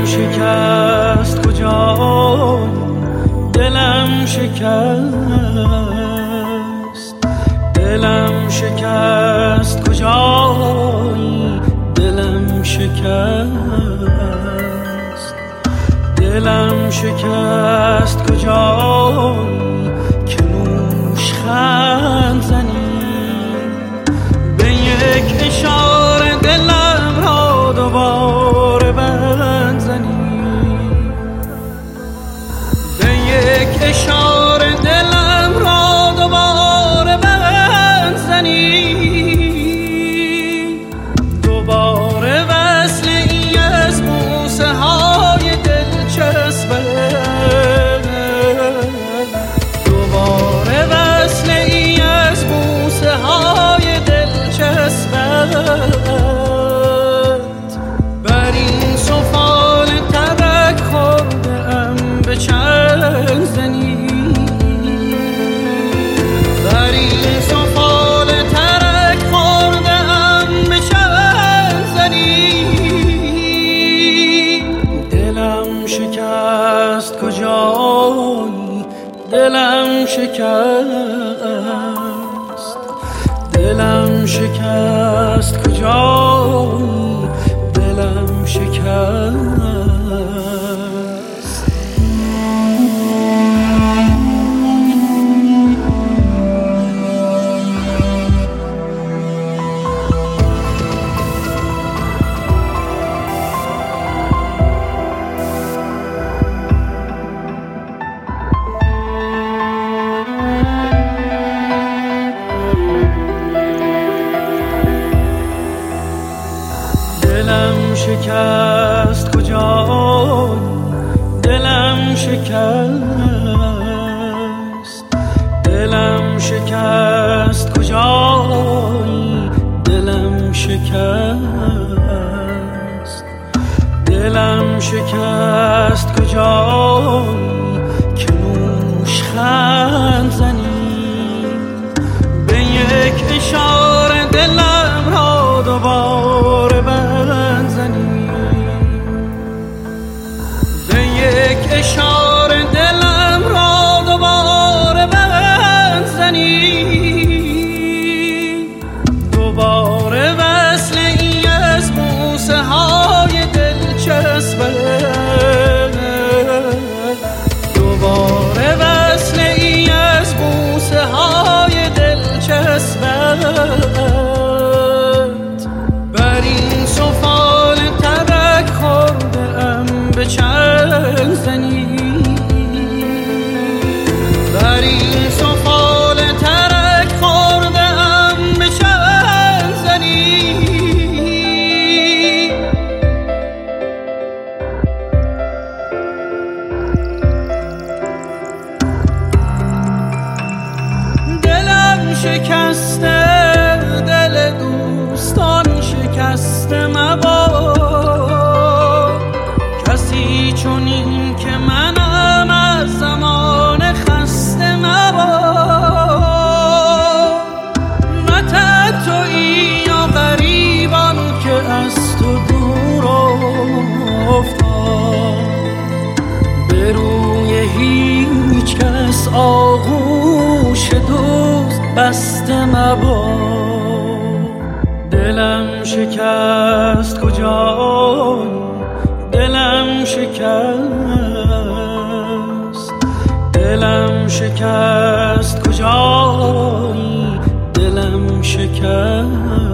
شکست کجای دلم شکست، دلم شکست کجای دلم شکست، دلم شکست کجای که نوشخند زنی به یک اشاره دلم را دوباره بند زنی، به یک اشاره دلم را دوباره بند زنی، دوباره وصل ای از بوسه های دلچسبت، دوباره وصل ای از بوسه های دلچسبت، بر این سفال ترک خورده ام به چنگ زنی، بر این سفال ترک خورده ام به چنگ زنی، دلم شکست کجای دلم شکست، دلم شکست کجای دلم شکست. دلم شکست کجای دلم شکست، دلم شکست کجای دلم شکست، دلم شکست کجای که نوشخند زنی به یک اشاره دلم را دوباره بند زنی، به یک اشاره دلم را دوباره بند زنی، دوباره وصل ای از بوسه های دلچسبت، دوباره وصل ای از بوسه های دلچسبت، بر این سفال ترک خورده ام به چنگ زنی، بر این سفال ترک خورده ام به چنگ زنی، دلم شکسته دل دوستان شکسته مباد، کسی چنین که منم از زمان خسته مباد، نه تنهایی یا غریبان که از تو دور افتاد، به روی هیچ کس آغوش دوست بسته مباد، دلم شکست کجای دلم شکست، دلم شکست کجای دلم شکست.